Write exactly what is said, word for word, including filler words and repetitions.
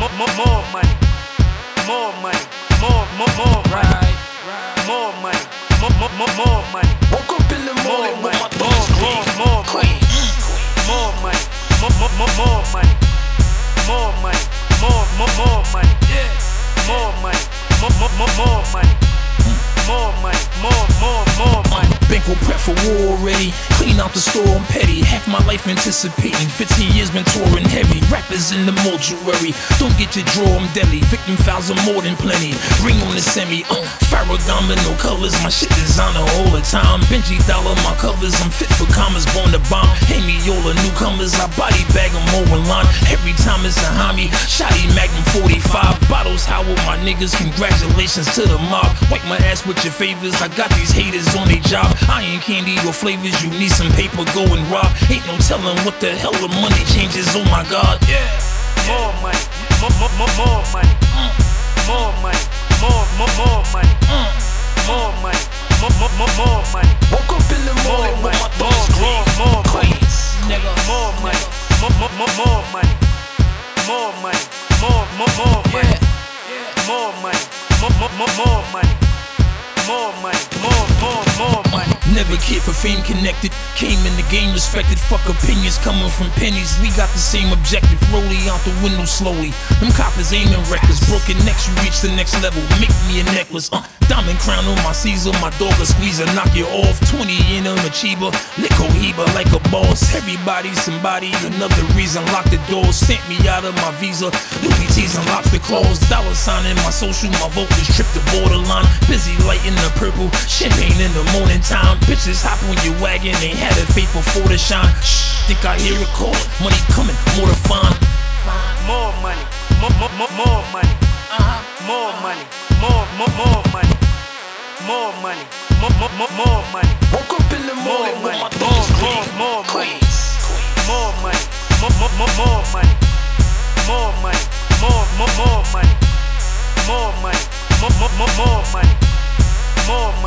more, more, more money, more money, more, more, more money, Right, right. more money, more, more, more, more money, Woke up in the more morning with money, my more, thoughts more, clean. more money, more money, more, more, more, more money, more money, more, more, more money, Yeah. more money, more, more, more, more money, more money, more, more, more money. Banquet prep for war already. Clean out the store, I'm petty. Half my life anticipating. fifteen years been touring heavy. Rappers in the mortuary. Don't get your draw, I'm deadly. Victim files are more than plenty. Ring on the semi. Uh, Farragamo, no colors. My shit designer all the time. Benji Dollar, my covers. I'm fit for commas, born to bomb. Hey me, all the newcomers. I body bag them all in line. Every time it's a homie. Shotty Magnum forty-five. Bottles, how with my niggas. Congratulations to the mob. Wipe my ass with your favors. I got these haters on their job. I ain't candy or flavors, you need some paper, go and rob. Ain't no telling what the hell the money changes, oh my god, yeah. More money, more, more, more, more money, more money, more, more, more money, more money, more, more, more, more money, Woke up in the more morning with money, my more, thoughts more, clean. more money, Nigga, more money, more, more, more, more money, more money, more, more, more money, more money, more, more, more, more money, more money, more, more, more money. never cared for fame connected. Came in the game respected. Fuck opinions coming from pennies. We got the same objective. Rollie out the window slowly. Them coppers aiming records. Broken necks, you reach the next level. Make me a necklace. Uh, diamond crown on my Caesar. My dog a squeezer, knock you off. twenty in on a Chiba. Lick Cohiba like a boss. Everybody, somebody, another reason. Lock the doors. Stamp me out of my visa. Louis T's and lobster claws. Dollar sign in my social. My vocals trip the borderline. Busy lighting the purple. Champagne in the morning time. Bitches hop on your wagon. Ain't had a faith before the shine. Shh, think I hear a call. Money coming, more to find. More money, more, more, more, more money, more money, more, more, more money, more money, more, more, more, more money, Woke up in the more morning with money, my more, thoughts more, clean. more money, more money, more, more, more, more money, more money, more, more, more money, more money, more, more, more, more money, more money.